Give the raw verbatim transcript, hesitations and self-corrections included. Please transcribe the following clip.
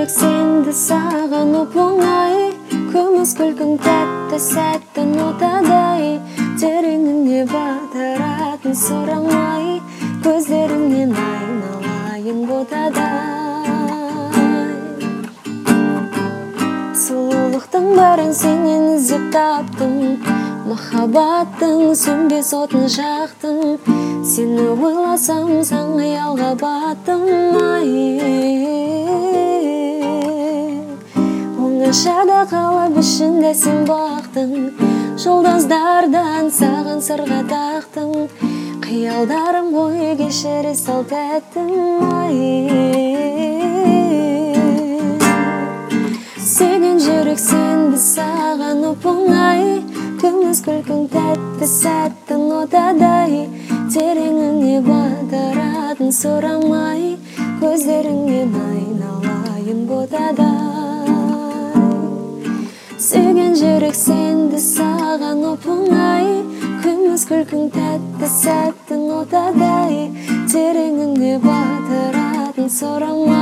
жүрек сенді саған оп-оңай, күміс күлкің тәтті сәтті нотадай, тереңіне батыратын сұрамай, көздеріңнен айналайын ботадай. Сұлулықтың бәрін сенен іздеп таптым, махаббаттың сөнбес отын жақтым, сені ойласам сан қиялға баттым. Оңашада қалап ішінде сен бақтың, жолдаздардан саған сырға тақтың, қиялдарым ғой кешіре сал тәттім. Сүйген жүрек сенді саған оп-оңай, күміс күлкің тәтті сәтті нотадай, тереңіне батыратын сұрамай, көздеріңнен айналайын ботадай. Сүйген жүрек сенді саған оп-оңай, күміс күлкің тәтті сәтті нотадай, тереңіне батыратын сұрамай,